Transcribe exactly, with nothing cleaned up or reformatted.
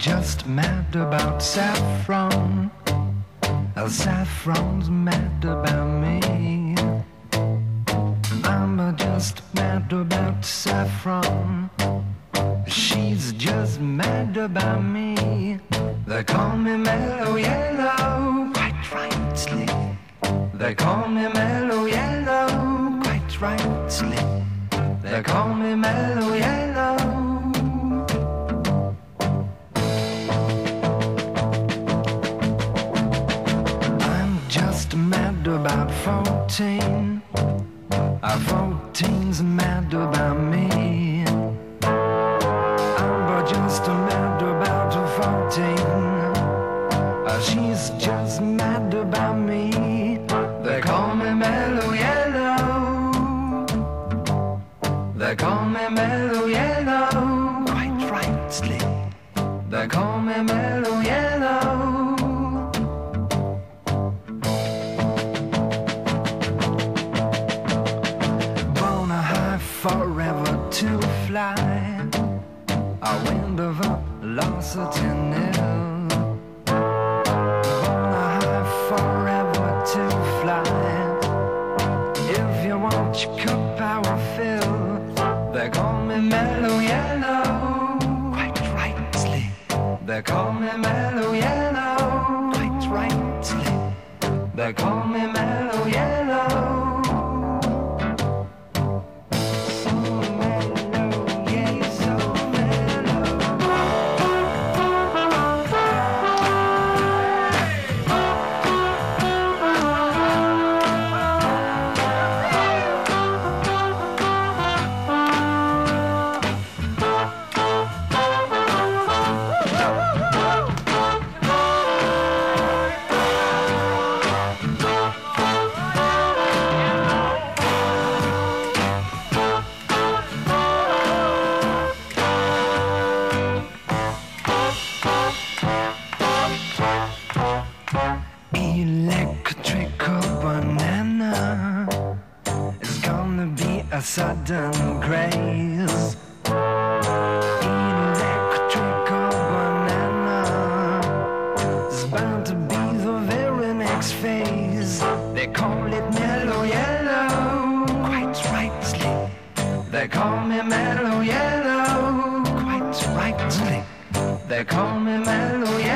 just mad about saffron. Uh, Saffron's mad about me. I'm uh, just mad about saffron. She's just mad about me. They call me Mellow Yellow, quite rightly. They call me Mellow Yellow, quite rightly. They call me Mellow Yellow. I'm just mad about fourteen. Uh, fourteen's mad about me. I'm just mad about fourteen. Uh, she's just mad about me. They call me Mellow Yellow. They call me Mellow Yellow, quite rightly. They call me Mellow Yellow. Born a high forever to fly. A wind of velocity nil. Born a high forever to fly. If you want your cup, I will fill. They call me Mellow Yellow, quite rightly. They call me Mellow Yellow, quite rightly. They call me Mellow Yellow. Electrical banana is gonna be a sudden craze. Electrical banana is bound to be the very next phase. They call it Mellow Yellow, quite rightly. They call me Mellow Yellow, quite rightly. They call me Mellow Yellow.